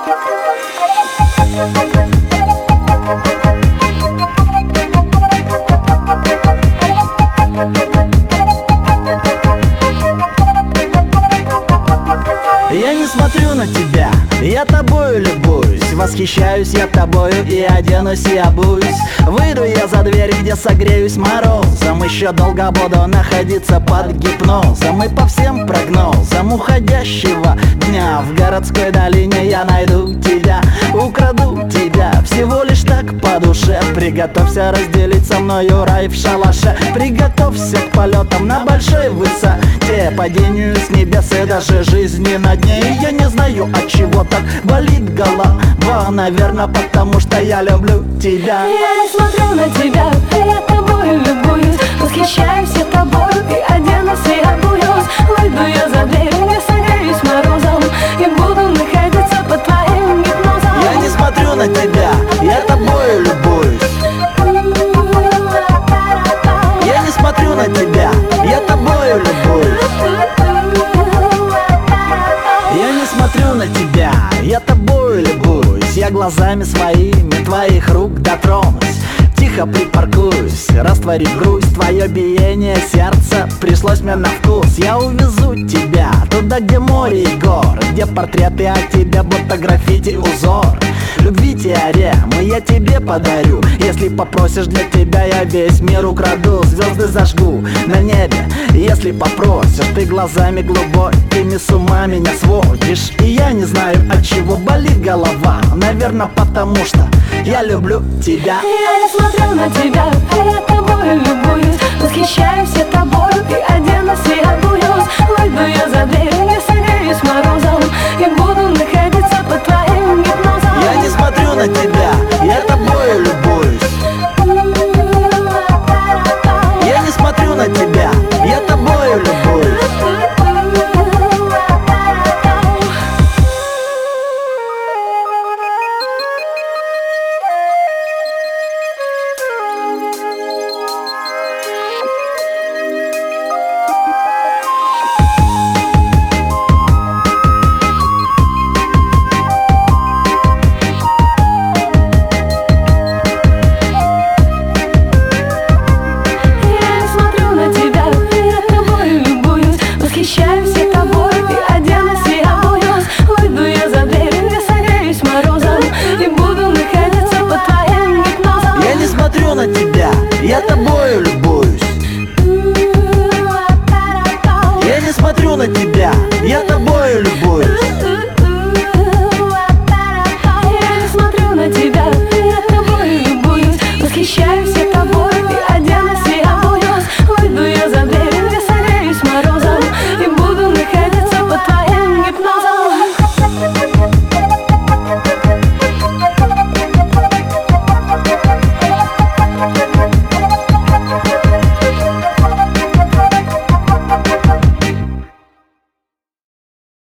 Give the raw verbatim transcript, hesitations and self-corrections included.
Я не смотрю на тебя, я тобою любуюсь. Восхищаюсь я тобою и оденусь и обуюсь. Выйду я за дверь, где согреюсь морозом. Еще долго буду находиться под гипнозом. И по всем прогнозам уходящего дня в городской долине я найду тебя, украду тебя, всего лишь так по душе. Приготовься разделить со мною рай в шалаше. Приготовься к полетам на большой высоте, падению с небес и даже жизни на дне. И я не знаю, от чего так болит голова. Наверное, потому что я люблю тебя. Я не смотрю на тебя, я тобой любуюсь. Восхищаюсь я тобою и оденусь и обуюсь. Выйду я за дверь, не согреюсь морозом. И буду находиться под твоим гипнозом. Я не смотрю на тебя, я тобою любуюсь. Я не смотрю на тебя, я тобою любуюсь. Я не смотрю на тебя, я тобою любуюсь. Я глазами своими твоих рук дотронусь, тихо припаркуюсь, растворив грусть. Твое биение сердца пришлось мне на вкус. Я увезу тебя туда, где море и горы, где портреты о тебе, будто граффити узор. Любви теорему я тебе подарю. Если попросишь, для тебя я весь мир украду. Звезды зажгу на небе, если попросишь. Ты глазами глубокими с ума меня сводишь. И я не знаю, от чего болит голова. Наверное, потому что я люблю тебя. Я не смотрю на тебя, я тобой любуюсь. Восхищаюсь я тобою и оденусь и обуюсь. Выйду я за дверь, не согреюсь морозом. И буду находиться под твоим гипнозом. Я не смотрю на тебя,